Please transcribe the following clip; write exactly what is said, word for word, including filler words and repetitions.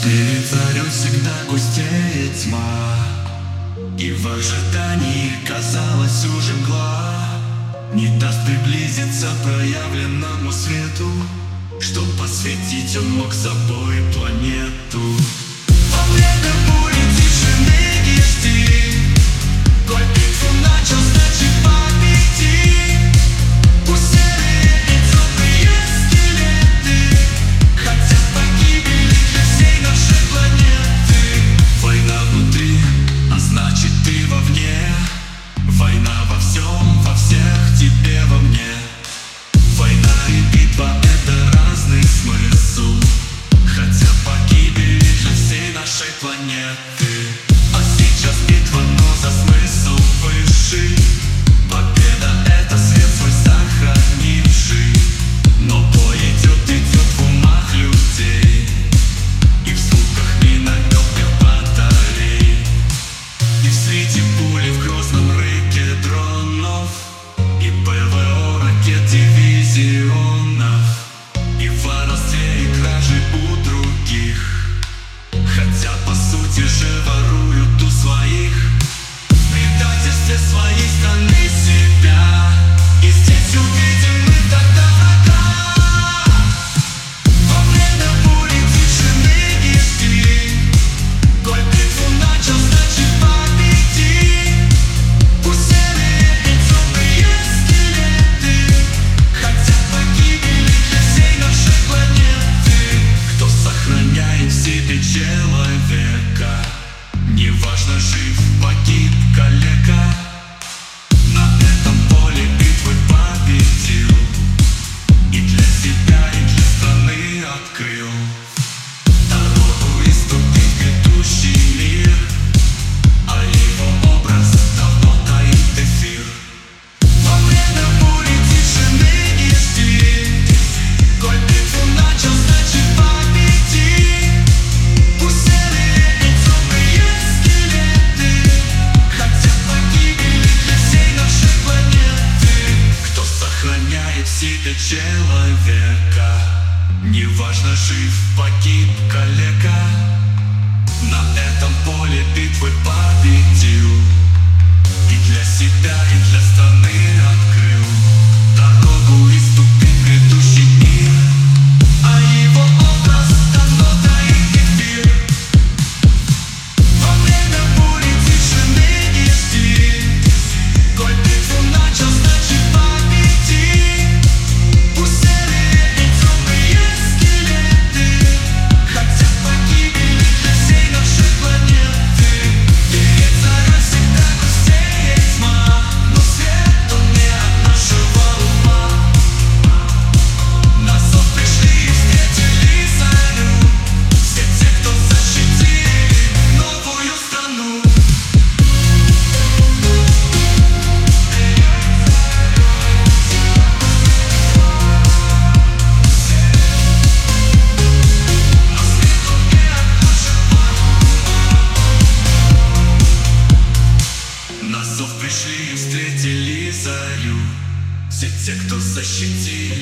Перед зарей всегда густеет тьма, и в ожидании казалось уже мгла не даст приблизиться проявленному свету, чтоб посвятить он мог собой планету. Во время бури, тишины, кисти, коль битву начал, значит победи. Усердие и темные скелеты хотят погибели для всей нашей планеты. Война внутри, а значит ты вовне. Война во всем, во всех, тебе, во мне. Война и битва — это разный смысл, хотя погибели для всей нашей планеты. А сейчас битва, но за смысл выше. Победа — это свет свой сохранивший, но бой идет, идет в умах людей и в звуках минометных батарей, и в свете пули, в грозном рыке дронов, и ПВО ракет дивизионов, и в воровстве и краже у других, хотя по сути же воруют у своих. В предательстве своей страны себя, и здесь увидим мы тогда врага. Во время бури, тишины, кисти, коль битву начал, значит победи. Усердие и темные скелеты хотят погибели для всей нашей планеты. Кто сохраняет в себе человека, неважно, жив, погиб, калека, на этом поле битвы победил и для себя, и для страны открыл дорогу и ступить в грядущий мир, а его образ давно таит эфир. Во время бури, тишины, кисти, коль битву начал, значит победи. Усердие и темные скелеты хотят погибели для всей нашей планеты. Кто сохраняет в себе человека, неважно, жив, погиб, калека, на этом поле битвы победил и для себя, и для страны открыл дорогу и ступень в грядущий мир, а его образ давно таит эфир. Во время бури, тишины, кисти, коль битву начал, значит победи. Усердие и темные скелеты хотят погибели для всей нашей планеты. Перед зарей всегда густеет тьма, но свет он не от нашего ума. На зов пришли и встретили зарю все те, кто защитили новую страну. На зов пришли и встретили зарю все те, кто защитили